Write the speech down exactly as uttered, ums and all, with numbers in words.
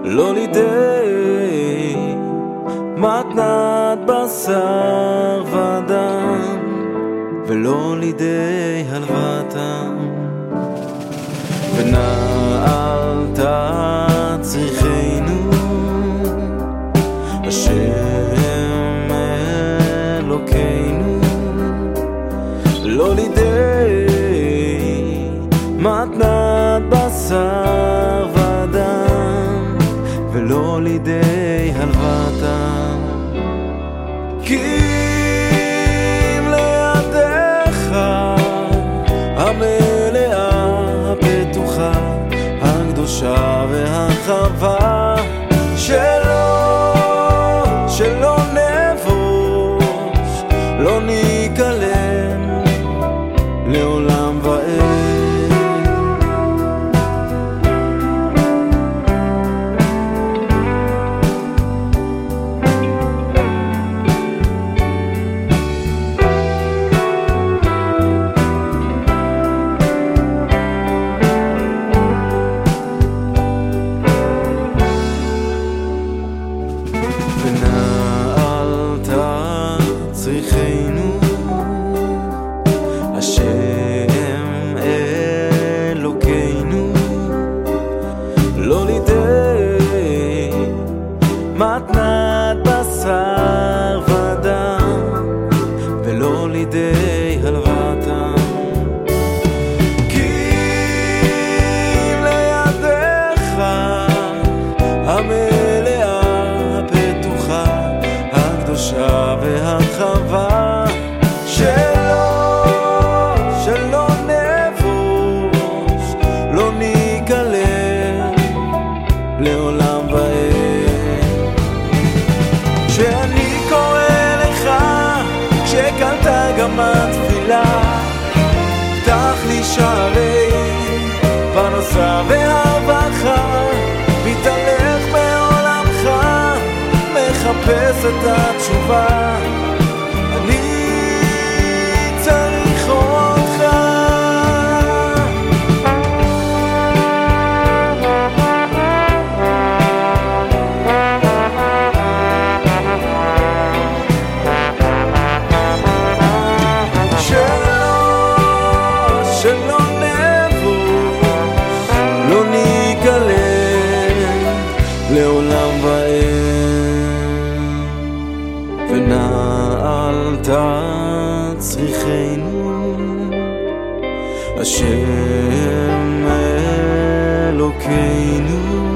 לא לידי מתנת בשר ודם, ולא לידי הלוותם. ונעלת צריכנו השם אלוקינו, לא לידי מתנת בשר ודם, ולא לידי הלוותם. כי אם לידיך המלאה הבטוחה הקדושה והרחבה, שלא שלא נבוש לא ניכלם לעולם ועד. ונעלת צריכנו השם אלוקינו, לא לידי מתנת בשר ודם, ולא לידי הלוותם. כי אם לידיך המלאה הבטוחה הקדושה והרחבה, שלא שלא נבוש לא ניכלם לעולם ועד. שאני קורא לך כשקלת גם התפילה, פתח לי שערי פרנסה והרווחה, מתהלך בעולמך מחפש את התשובה, אני צריך אותך. שלא נבוש לא ניכלם לעולם ועד. ונעלת צריכנו השם אלוקינו,